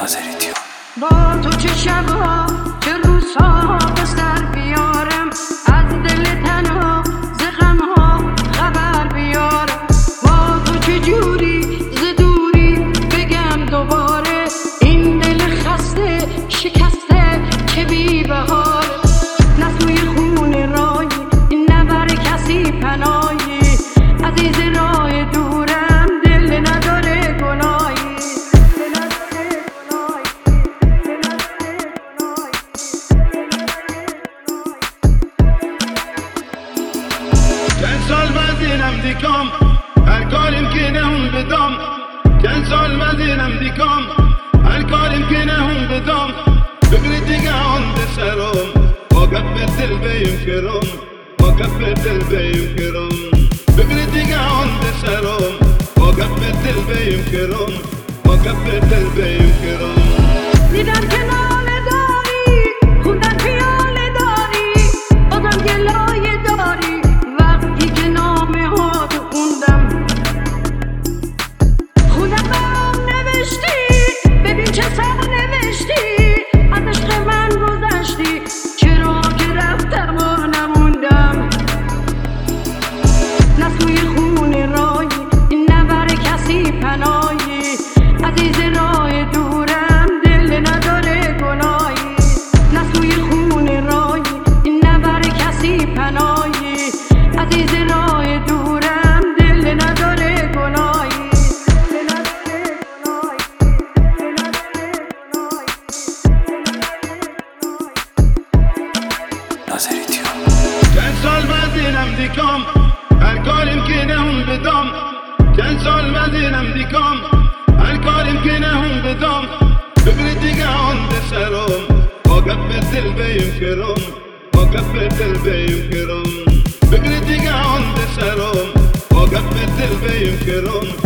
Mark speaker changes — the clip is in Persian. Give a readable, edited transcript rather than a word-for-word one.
Speaker 1: ناظریتیون.
Speaker 2: با تو چه شبا چه روزها به سر بیارم، از دل تنها ز غمها خبر بیارم. با تو چه جوری ز دوری بگم دوباره، این دل خسته شکسته که بی بهاره. نه سوی خون رایی نه بر کسی پناهی، عزیز راه دورم دل نداره گناهی.
Speaker 3: چند سال وزینم دیکام هر کاریم که نهون بدم، چند سال وزینم دیکام هر کاریم که نهون بدم. بگری دیگه آن به سرم با کف دل بیم کرم، با کف دل بیم کرم. بگری دیگه آن به سرم با کف دل بیم کرم، با کف دل بیم کرم.
Speaker 2: دیدم که ناله داری خوندم پیاله داری، بازم گلایه داری وقتی که نامه ها تو خوندم. خوندم برام نوشتی ببین چه سر نوشتی، از عشق من گذشتی چرا که رفتم و نموندم. نه سوی خون رایی نه بر کسی پناهی، عزیز راه دورم دل نداره گناهی. نه سوی خون رایی نه بر کسی پناهی، عزیز راه دورم دل نداره گناهی.
Speaker 1: ناظریتیون.
Speaker 3: چند سال وزینم دیکام هر کاریم که نهون بدم، چند سال وزینم دیکام هر کاریم که نهون بدم. بگری دیگه آن به سرم با کف دل بیم کرم، با کف دل بیم کرم. بگری دیگه آن به سرم با کف دل بیم کرم،